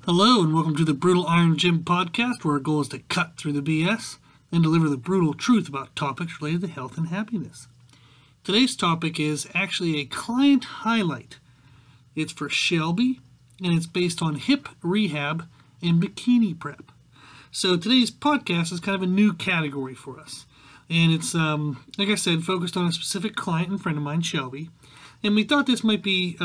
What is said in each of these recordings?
Hello and welcome to the Brutal Iron Gym podcast, where our goal is to cut through the BS and deliver the brutal truth about topics related to health and happiness. Today's topic is actually a client highlight. It's for Shelby, and it's based on hip rehab and bikini prep. So today's podcast is kind of a new category for us. And it's, like I said, focused on a specific client and friend of mine, Shelby. And we thought this might be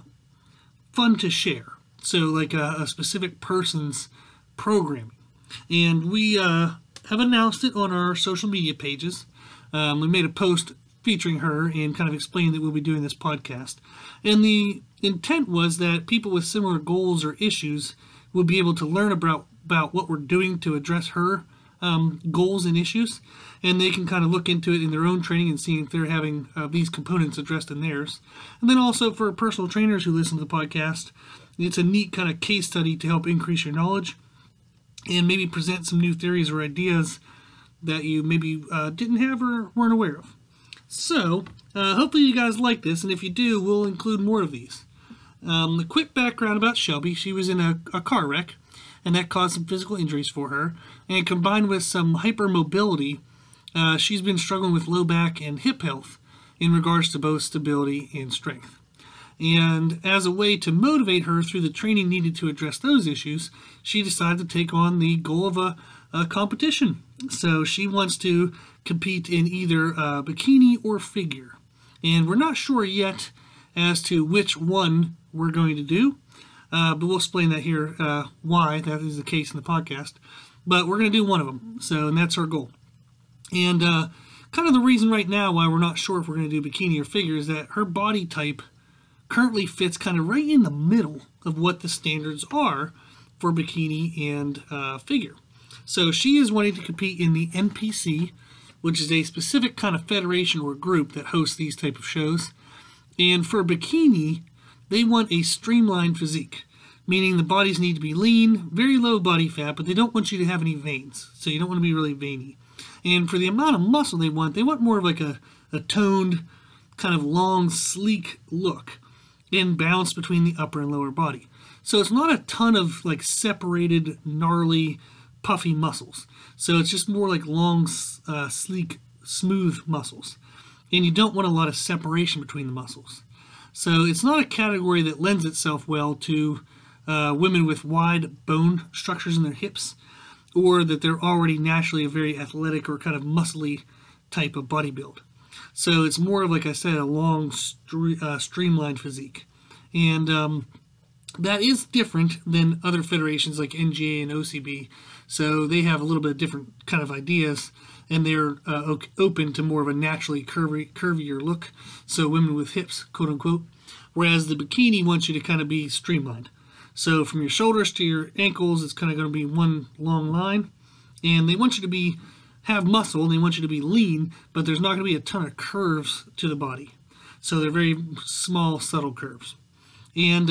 fun to share. So like a specific person's programming. And we have announced it on our social media pages. We made a post featuring her and kind of explained that we'll be doing this podcast. And the intent was that people with similar goals or issues would be able to learn about what we're doing to address her goals and issues. And they can kind of look into it in their own training and see if they're having these components addressed in theirs. And then also for personal trainers who listen to the podcast, it's a neat kind of case study to help increase your knowledge and maybe present some new theories or ideas that you maybe didn't have or weren't aware of. So, hopefully you guys like this, and if you do, we'll include more of these. A quick background about Shelby: she was in a car wreck, and that caused some physical injuries for her, and combined with some hypermobility, she's been struggling with low back and hip health in regards to both stability and strength. And as a way to motivate her through the training needed to address those issues, she decided to take on the goal of a competition. So she wants to compete in either bikini or figure. And we're not sure yet as to which one we're going to do, but we'll explain that here, why that is the case in the podcast. But we're going to do one of them, and that's our goal. And kind of the reason right now why we're not sure if we're going to do bikini or figure is that her body type currently fits kind of right in the middle of what the standards are for bikini and figure. So she is wanting to compete in the NPC, which is a specific kind of federation or group that hosts these type of shows. And for bikini, they want a streamlined physique, meaning the bodies need to be lean, very low body fat, but they don't want you to have any veins, so you don't want to be really veiny. And for the amount of muscle they want more of like a toned, kind of long, sleek look in balance between the upper and lower body. So it's not a ton of like separated, gnarly, puffy muscles. So it's just more like long, sleek, smooth muscles. And you don't want a lot of separation between the muscles. So it's not a category that lends itself well to women with wide bone structures in their hips, or that they're already naturally a very athletic or kind of muscly type of body build. So it's more of, like I said, a long, streamlined physique. And that is different than other federations like NGA and OCB. So they have a little bit of different kind of ideas, and they're open to more of a naturally curvier look. So women with hips, quote unquote. Whereas the bikini wants you to kind of be streamlined. So from your shoulders to your ankles, it's kind of going to be one long line. And they want you to have muscle, and they want you to be lean, but there's not going to be a ton of curves to the body. So they're very small, subtle curves. And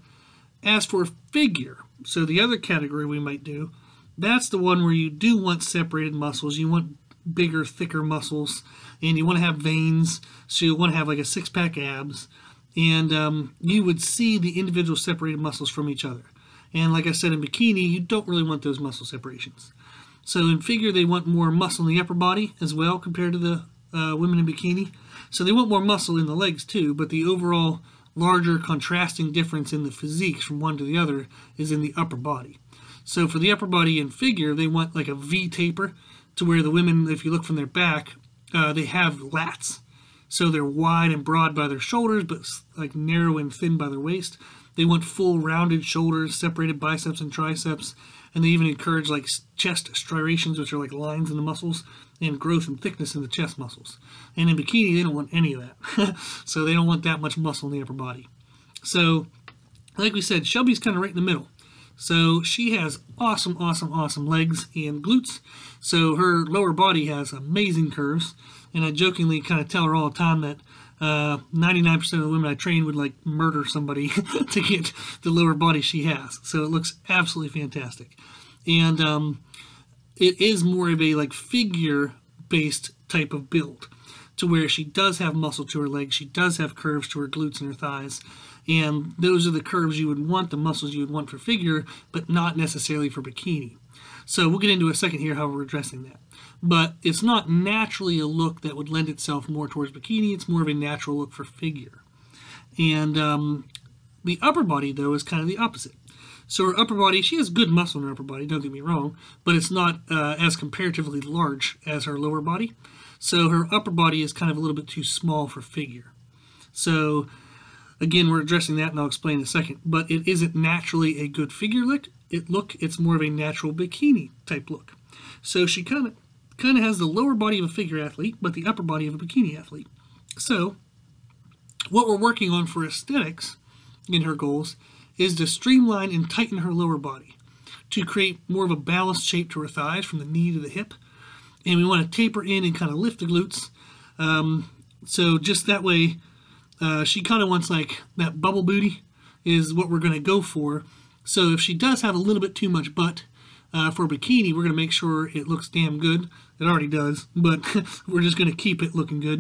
as for figure, so the other category we might do, that's the one where you do want separated muscles. You want bigger, thicker muscles, and you want to have veins, so you want to have like a six-pack abs, and you would see the individual separated muscles from each other. And like I said, in bikini, you don't really want those muscle separations. So in figure, they want more muscle in the upper body as well compared to the women in bikini. So they want more muscle in the legs too, but the overall larger contrasting difference in the physiques from one to the other is in the upper body. So for the upper body in figure, they want like a V taper, to where the women, if you look from their back, they have lats. So they're wide and broad by their shoulders, but like narrow and thin by their waist. They want full rounded shoulders, separated biceps and triceps, and they even encourage like chest striations, which are like lines in the muscles, and growth and thickness in the chest muscles. And in bikini, they don't want any of that. So they don't want that much muscle in the upper body. So, like we said, Shelby's kind of right in the middle. So she has awesome legs and glutes. So her lower body has amazing curves. And I jokingly kind of tell her all the time that 99% of the women I train would like murder somebody to get the lower body she has. So it looks absolutely fantastic. And it is more of a like figure-based type of build, to where she does have muscle to her legs, she does have curves to her glutes and her thighs, And those are the curves you would want, the muscles you would want for figure, but not necessarily for bikini. So we'll get into a second here how we're addressing that. But it's not naturally a look that would lend itself more towards bikini. It's more of a natural look for figure. And the upper body, though, is kind of the opposite. So her upper body, she has good muscle in her upper body, don't get me wrong, but it's not as comparatively large as her lower body. So her upper body is kind of a little bit too small for figure. So again, we're addressing that, and I'll explain in a second. But it isn't naturally a good figure look. It's more of a natural bikini type look. So she kind of has the lower body of a figure athlete, but the upper body of a bikini athlete. So what we're working on for aesthetics in her goals is to streamline and tighten her lower body to create more of a balanced shape to her thighs from the knee to the hip. And we want to taper in and kind of lift the glutes. So just that way, she kind of wants like that bubble booty is what we're going to go for. So if she does have a little bit too much butt for a bikini, we're going to make sure it looks damn good. It already does, but we're just going to keep it looking good.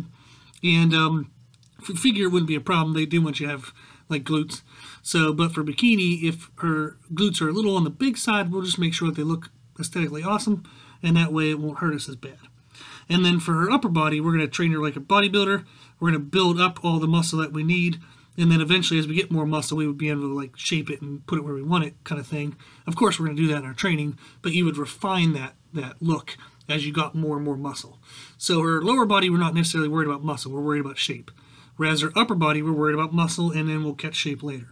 And for figure, it wouldn't be a problem. They do want you to have like glutes. So, but for bikini, if her glutes are a little on the big side, we'll just make sure that they look aesthetically awesome, and that way it won't hurt us as bad. And then for her upper body, we're going to train her like a bodybuilder. We're going to build up all the muscle that we need, and then eventually, as we get more muscle, we would be able to like shape it and put it where we want it, kind of thing. Of course, we're going to do that in our training, but you would refine that look as you got more and more muscle. So her lower body, we're not necessarily worried about muscle. We're worried about shape. Whereas her upper body, we're worried about muscle, and then we'll catch shape later.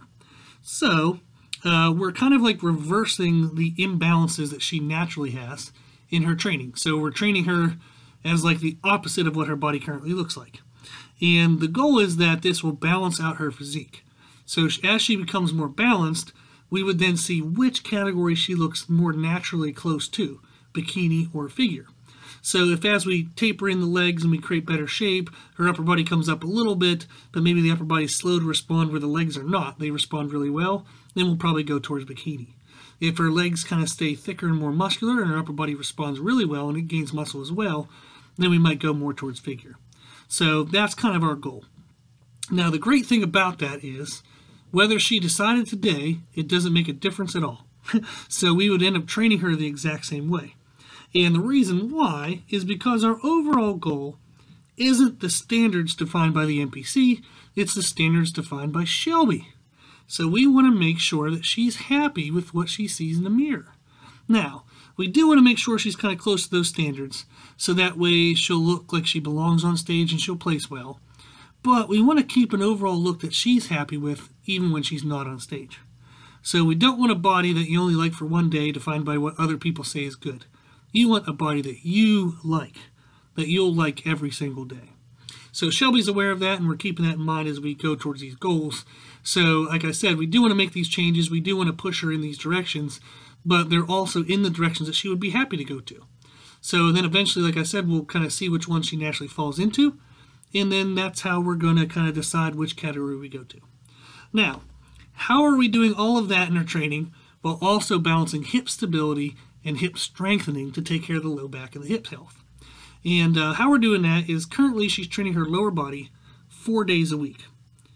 So we're kind of like reversing the imbalances that she naturally has in her training. So we're training her as like the opposite of what her body currently looks like. And the goal is that this will balance out her physique. So as she becomes more balanced, we would then see which category she looks more naturally close to, bikini or figure. So if as we taper in the legs and we create better shape, her upper body comes up a little bit, but maybe the upper body is slow to respond where the legs are not. They respond really well, then we'll probably go towards bikini. If her legs kind of stay thicker and more muscular and her upper body responds really well and it gains muscle as well, then we might go more towards figure. So that's kind of our goal. Now the great thing about that is, whether she decided today, it doesn't make a difference at all. So we would end up training her the exact same way. And the reason why is because our overall goal isn't the standards defined by the NPC, it's the standards defined by Shelby. So we want to make sure that she's happy with what she sees in the mirror. Now, we do want to make sure she's kind of close to those standards, so that way she'll look like she belongs on stage and she'll place well. But we want to keep an overall look that she's happy with, even when she's not on stage. So we don't want a body that you only like for one day, defined by what other people say is good. You want a body that you like, that you'll like every single day. So Shelby's aware of that, and we're keeping that in mind as we go towards these goals. So like I said, we do want to make these changes. We do want to push her in these directions, but they're also in the directions that she would be happy to go to. So then eventually, like I said, we'll kind of see which one she naturally falls into, and then that's how we're going to kind of decide which category we go to. Now, how are we doing all of that in our training while also balancing hip stability and hip strengthening to take care of the low back and the hip health? And how we're doing that is currently she's training her lower body 4 days a week.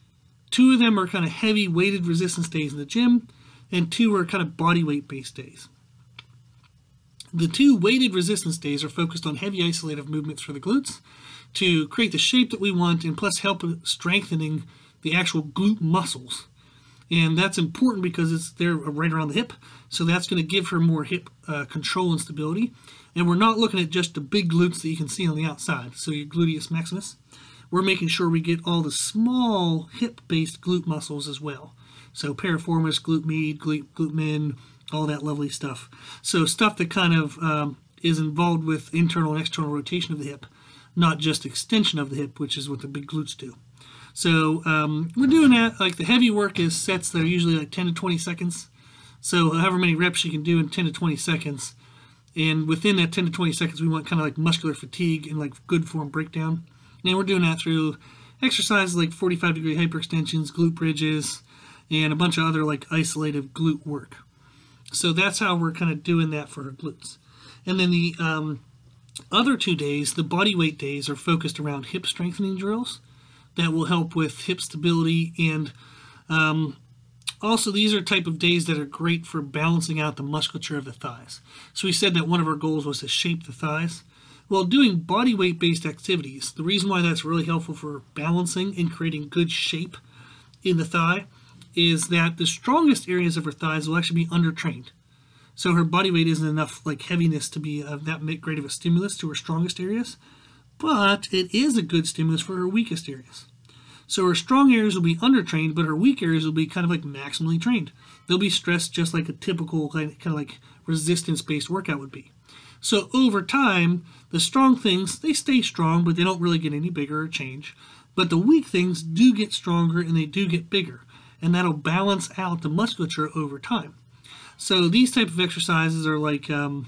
2 of them are kind of heavy weighted resistance days in the gym, and 2 are kind of body weight based days. The 2 weighted resistance days are focused on heavy isolative movements for the glutes to create the shape that we want, and plus help strengthening the actual glute muscles. And that's important because they're right around the hip, so that's going to give her more hip control and stability. And we're not looking at just the big glutes that you can see on the outside, so your gluteus maximus. We're making sure we get all the small hip-based glute muscles as well. So piriformis, glute med, glute min, all that lovely stuff. So stuff that kind of is involved with internal and external rotation of the hip, not just extension of the hip, which is what the big glutes do. So we're doing that. Like the heavy work is sets that are usually like 10 to 20 seconds. So however many reps you can do in 10 to 20 seconds. And within that 10 to 20 seconds, we want kind of like muscular fatigue and like good form breakdown. And we're doing that through exercises like 45-degree hyperextensions, glute bridges, and a bunch of other like isolated glute work. So that's how we're kind of doing that for her glutes. And then the other 2 days, the body weight days, are focused around hip strengthening drills that will help with hip stability and Also, these are type of days that are great for balancing out the musculature of the thighs. So we said that one of our goals was to shape the thighs. Well, doing body weight based activities, the reason why that's really helpful for balancing and creating good shape in the thigh is that the strongest areas of her thighs will actually be undertrained. So her body weight isn't enough like heaviness to be that great of a stimulus to her strongest areas, but it is a good stimulus for her weakest areas. So her strong areas will be undertrained, but her weak areas will be kind of like maximally trained. They'll be stressed just like a typical kind of like resistance-based workout would be. So over time, the strong things, they stay strong, but they don't really get any bigger or change. But the weak things do get stronger and they do get bigger. And that'll balance out the musculature over time. So these type of exercises are like kind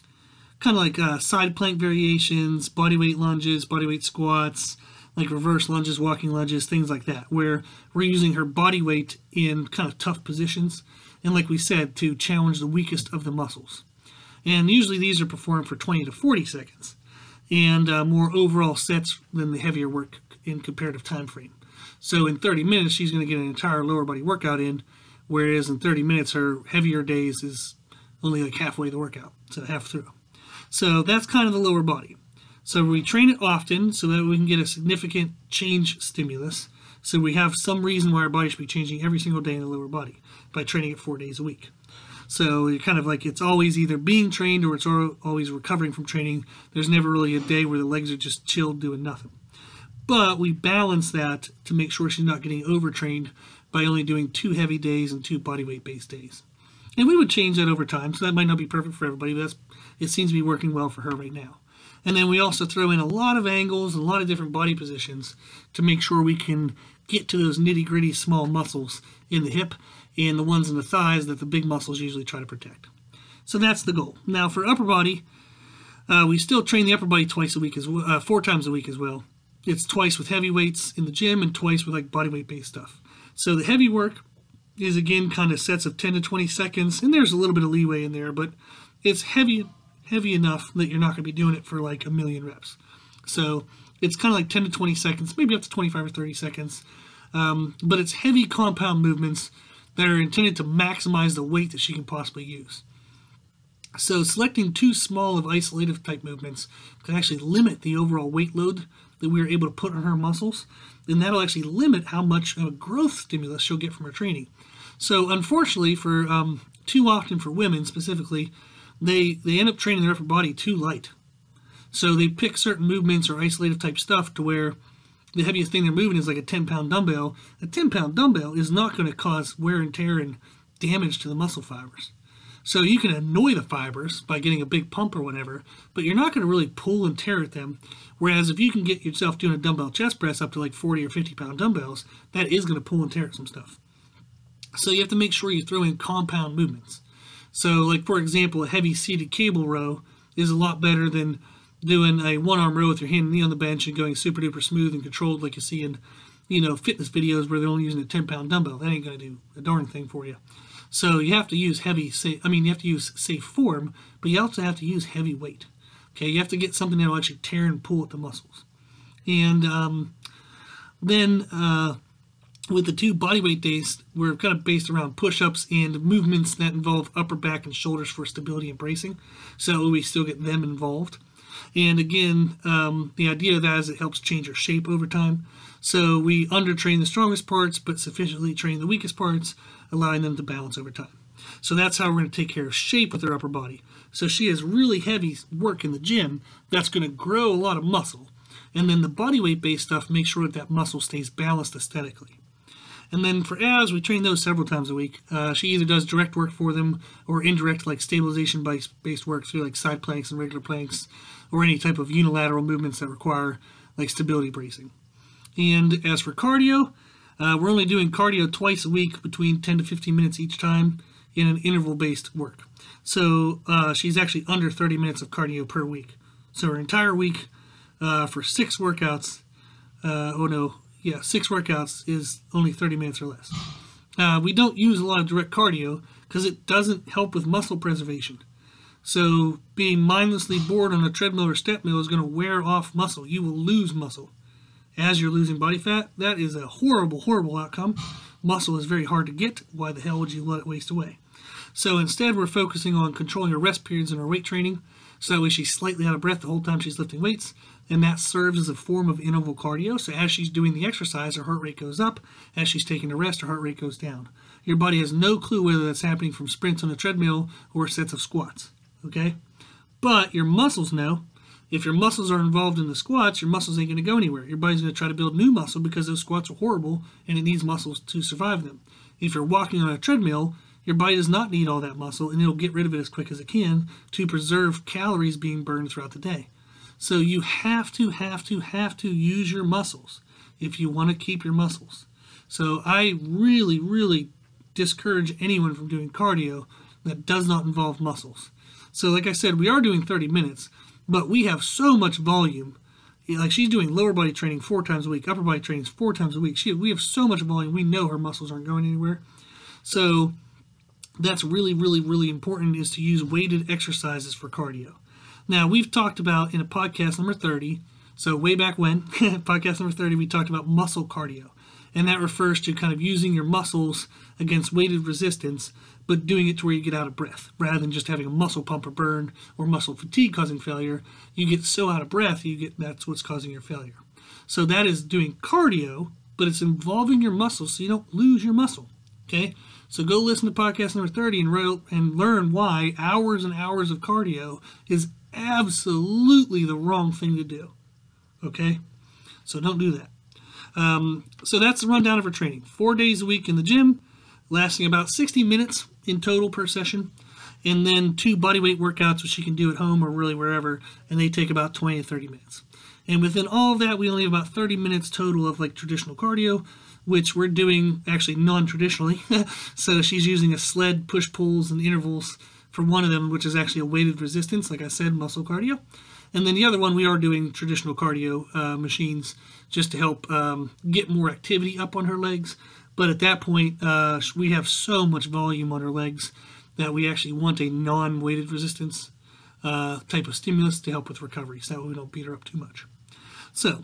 of like side plank variations, body weight lunges, body weight squats, like reverse lunges, walking lunges, things like that, where we're using her body weight in kind of tough positions, and like we said, to challenge the weakest of the muscles. And usually these are performed for 20 to 40 seconds, and more overall sets than the heavier work in comparative time frame. So in 30 minutes, she's going to get an entire lower body workout in, whereas in 30 minutes, her heavier days is only like halfway the workout, so half through. So that's kind of the lower body. So we train it often so that we can get a significant change stimulus. So we have some reason why our body should be changing every single day in the lower body by training it 4 days a week. So you're kind of like it's always either being trained or it's always recovering from training. There's never really a day where the legs are just chilled doing nothing. But we balance that to make sure she's not getting overtrained by only doing 2 heavy days and 2 body weight based days. And we would change that over time, so that might not be perfect for everybody, but it seems to be working well for her right now. And then we also throw in a lot of angles, a lot of different body positions to make sure we can get to those nitty-gritty small muscles in the hip and the ones in the thighs that the big muscles usually try to protect. So that's the goal. Now for upper body, we still train the upper body twice a week, 4 times a week as well. It's twice with heavy weights in the gym and twice with like body weight based stuff. So the heavy work is again kind of sets of 10 to 20 seconds, and there's a little bit of leeway in there, but it's heavy enough that you're not going to be doing it for like a million reps. So it's kind of like 10 to 20 seconds, maybe up to 25 or 30 seconds. But it's heavy compound movements that are intended to maximize the weight that she can possibly use. So selecting too small of isolative type movements can actually limit the overall weight load that we are able to put on her muscles, and that'll actually limit how much of a growth stimulus she'll get from her training. So unfortunately, for too often for women specifically, they end up training their upper body too light. So they pick certain movements or isolative type stuff to where the heaviest thing they're moving is like a 10-pound dumbbell. A 10-pound dumbbell is not going to cause wear and tear and damage to the muscle fibers. So you can annoy the fibers by getting a big pump or whatever, but you're not going to really pull and tear at them. Whereas if you can get yourself doing a dumbbell chest press up to like 40 or 50-pound dumbbells, that is going to pull and tear at some stuff. So you have to make sure you throw in compound movements. So like for example, a heavy seated cable row is a lot better than doing a one-arm row with your hand and knee on the bench and going super duper smooth and controlled like you see in, fitness videos where they're only using a 10-pound dumbbell. That ain't going to do a darn thing for you. So you have to use you have to use safe form, but you also have to use heavy weight. Okay, you have to get something that will actually tear and pull at the muscles. And then with the 2 bodyweight days, we're kind of based around push-ups and movements that involve upper back and shoulders for stability and bracing. So we still get them involved. And again, the idea of that is it helps change our shape over time. So we undertrain the strongest parts, but sufficiently train the weakest parts, allowing them to balance over time. So that's how we're going to take care of shape with her upper body. So she has really heavy work in the gym that's going to grow a lot of muscle. And then the body weight based stuff makes sure that muscle stays balanced aesthetically. And then for abs, we train those several times a week. She either does direct work for them or indirect like stabilization based work through like side planks and regular planks or any type of unilateral movements that require like stability bracing. And as for cardio, we're only doing cardio twice a week between 10 to 15 minutes each time in an interval-based work. So she's actually under 30 minutes of cardio per week. So her entire week for 6 workouts, 6 workouts is only 30 minutes or less. We don't use a lot of direct cardio because it doesn't help with muscle preservation. So being mindlessly bored on a treadmill or step mill is going to wear off muscle. You will lose muscle as you're losing body fat. That is a horrible, horrible outcome. muscle is very hard to get. Why the hell would you let it waste away? So instead, we're focusing on controlling her rest periods in her weight training, so that way she's slightly out of breath the whole time she's lifting weights, and that serves as a form of interval cardio. So as she's doing the exercise, her heart rate goes up. As she's taking a rest, her heart rate goes down. Your body has no clue whether that's happening from sprints on a treadmill or sets of squats, okay? But your muscles know. If your muscles are involved in the squats, your muscles ain't going to go anywhere. Your body's going to try to build new muscle because those squats are horrible and it needs muscles to survive them. If you're walking on a treadmill, your body does not need all that muscle and it'll get rid of it as quick as it can to preserve calories being burned throughout the day. So you have to use your muscles if you want to keep your muscles. So I really discourage anyone from doing cardio that does not involve muscles. So like I said, we are doing 30 minutes, but we have so much volume. Like she's doing lower body training 4 times a week, upper body training 4 times a week. We have so much volume. We know her muscles aren't going anywhere. So that's really important, is to use weighted exercises for cardio. Now, we've talked about in a podcast number 30, so way back when, podcast number 30, we talked about muscle cardio. And that refers to kind of using your muscles against weighted resistance, but doing it to where you get out of breath. Rather than just having a muscle pump or burn or muscle fatigue causing failure, you get so out of breath, that's what's causing your failure. So that is doing cardio, but it's involving your muscles so you don't lose your muscle, okay? So go listen to podcast number 30 and learn why hours and hours of cardio is absolutely the wrong thing to do, okay? So don't do that. So that's the rundown of her training. 4 days a week in the gym, lasting about 60 minutes in total per session, and then 2 bodyweight workouts, which she can do at home or really wherever, and they take about 20 to 30 minutes. And within all of that, we only have about 30 minutes total of like traditional cardio, which we're doing actually non-traditionally. So she's using a sled, push-pulls, and intervals for one of them, which is actually a weighted resistance, like I said, muscle cardio. And then the other one, we are doing traditional cardio machines just to help get more activity up on her legs. But at that point, we have so much volume on her legs that we actually want a non-weighted resistance type of stimulus to help with recovery, so that way we don't beat her up too much. So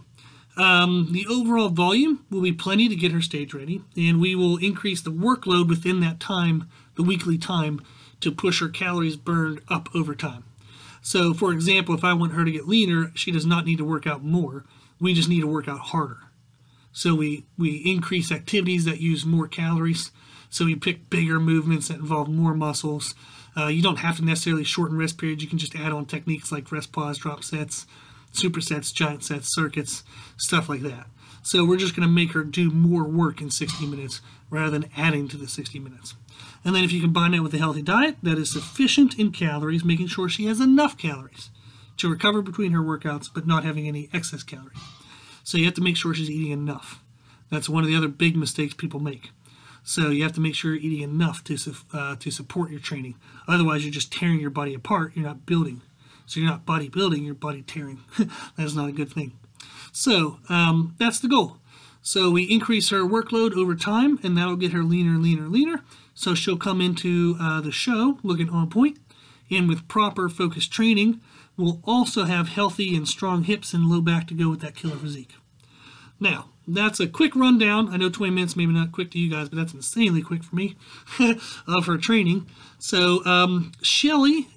the overall volume will be plenty to get her stage ready, and we will increase the workload within that time, the weekly time, to push her calories burned up over time. So, for example, if I want her to get leaner, she does not need to work out more. We just need to work out harder. So we increase activities that use more calories. So we pick bigger movements that involve more muscles. You don't have to necessarily shorten rest periods. You can just add on techniques like rest pause, drop sets, supersets, giant sets, circuits, stuff like that. So we're just going to make her do more work in 60 minutes rather than adding to the 60 minutes. And then if you combine it with a healthy diet that is sufficient in calories, making sure she has enough calories to recover between her workouts, but not having any excess calories. So you have to make sure she's eating enough. That's one of the other big mistakes people make. So you have to make sure you're eating enough to support your training. Otherwise, you're just tearing your body apart. You're not building. So you're not bodybuilding, you're body tearing. That's not a good thing. So that's the goal. So we increase her workload over time, and that'll get her leaner. So she'll come into the show looking on point. And with proper focused training, we'll also have healthy and strong hips and low back to go with that killer physique. Now, that's a quick rundown. I know 20 minutes maybe not quick to you guys, but that's insanely quick for me of her training. So Shelby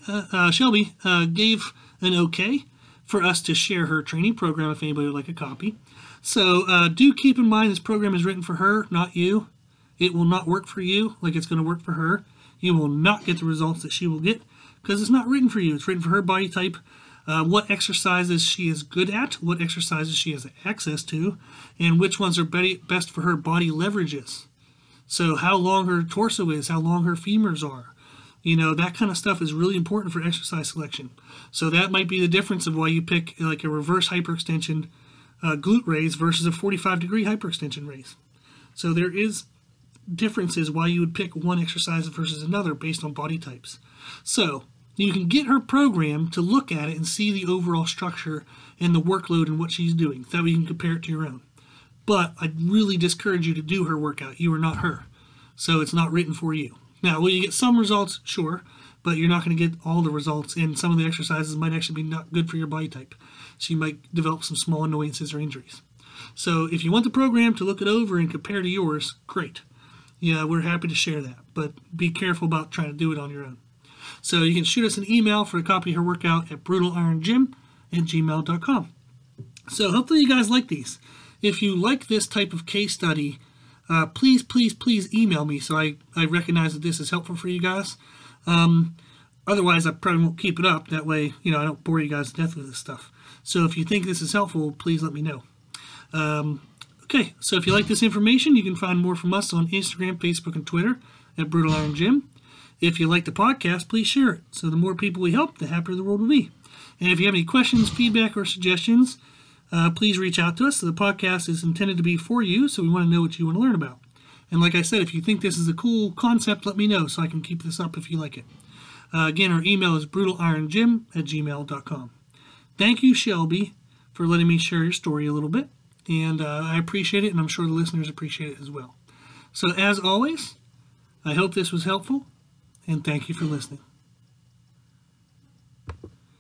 gave an okay for us to share her training program if anybody would like a copy. So do keep in mind this program is written for her, not you. It will not work for you like it's going to work for her. You will not get the results that she will get because it's not written for you. It's written for her body type. What exercises she is good at, what exercises she has access to, and which ones are best for her body leverages. So how long her torso is, how long her femurs are. You know, that kind of stuff is really important for exercise selection. So that might be the difference of why you pick like a reverse hyperextension glute raise versus a 45-degree hyperextension raise. So there is differences why you would pick one exercise versus another based on body types. So you can get her program to look at it and see the overall structure and the workload and what she's doing. That way you can compare it to your own. But I really discourage you to do her workout. You are not her. So it's not written for you. Now, will you get some results? Sure. But you're not going to get all the results. And some of the exercises might actually be not good for your body type. So you might develop some small annoyances or injuries. So if you want the program to look it over and compare to yours, great. yeah, we're happy to share that. But be careful about trying to do it on your own. So you can shoot us an email for a copy of her workout at brutalironjim@gmail.com. So hopefully you guys like these. If you like this type of case study, please email me so I recognize that this is helpful for you guys. Otherwise, I probably won't keep it up. That way, I don't bore you guys to death with this stuff. So if you think this is helpful, please let me know. Okay, so if you like this information, you can find more from us on Instagram, Facebook, and Twitter at Brutal Iron Gym. If you like the podcast, please share it. So the more people we help, the happier the world will be. And if you have any questions, feedback, or suggestions, please reach out to us. So the podcast is intended to be for you, so we want to know what you want to learn about. And like I said, if you think this is a cool concept, let me know so I can keep this up if you like it. Again, our email is brutalironjim@gmail.com. Thank you, Shelby, for letting me share your story a little bit. And I appreciate it, and I'm sure the listeners appreciate it as well. So as always, I hope this was helpful, and thank you for listening.